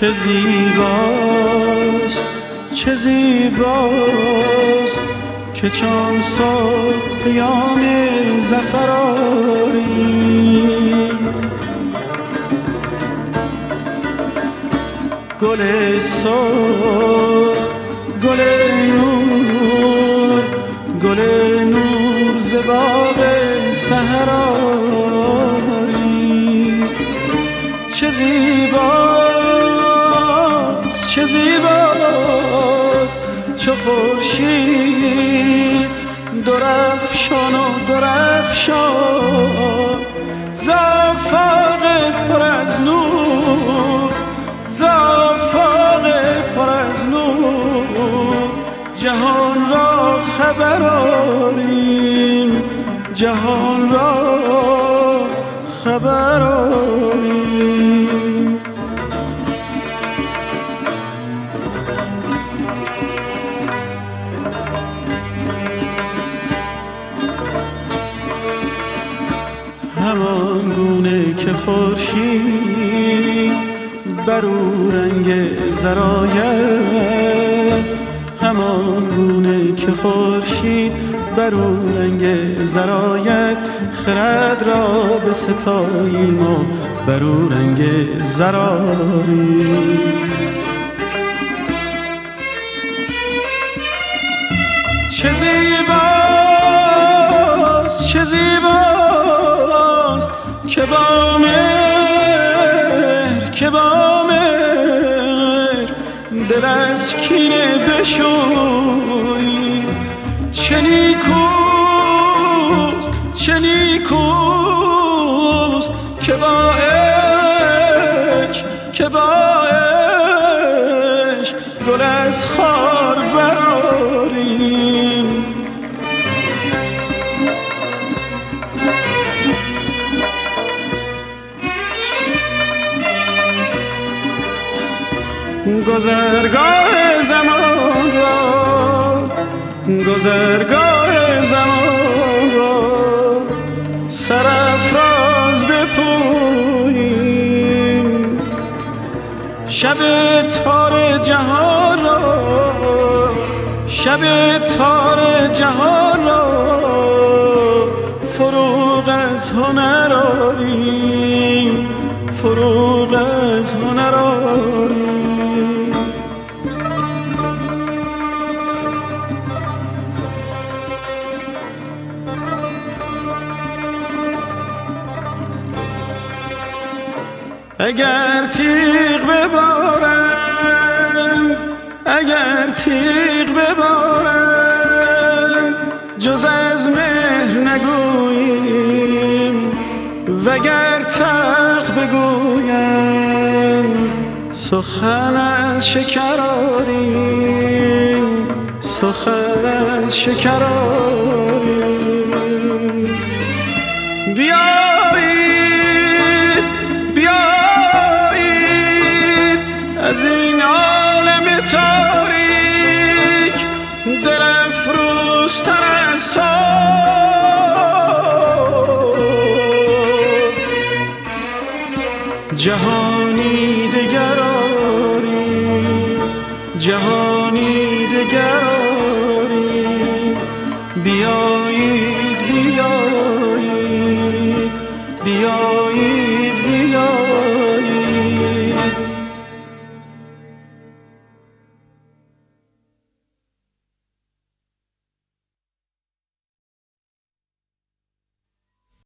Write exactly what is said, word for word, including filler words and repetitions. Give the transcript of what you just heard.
چه زیباست چه زیباست که چون صبح پیام ظفر آری. گل سرخ گل نور گل نور ز باغ سحر آری. چه زیباست چه زیباست چو خورشید درفشان و درخشان ز آفاق پر از نور ز آفاق پر از نور جهان را خبر آریم جهان را خبر آریم. همان گونه که خورشید بر او رنگ زراید همان گونه که خورشید بر او رنگ زراید خرد را به ستاییم و بر او رنگ زراریم. چه زیباست چه زیباست که با مهر که با مهر دل از کینه بشویی. چه نیکوست چه نیکوست که با عشق که با عشق گل از خار برآریم. گذرگاه زمان را گذرگاه زمان را سرافراز بپوییم. شب تار جهان را شب تار جهان را فروغ از هنر آریم فروغ از هنر آریم. اگر تیغ ببارند اگر تیغ ببارند جز از مهر نگوییم وگر تلخ بگویند سخن از شکر آریم سخن از شکر آریم. بیایید بیایید از این عالم تاریک دل افروزتر از صبح جهانی دگر آریم جهانی دگر آریم. بیایید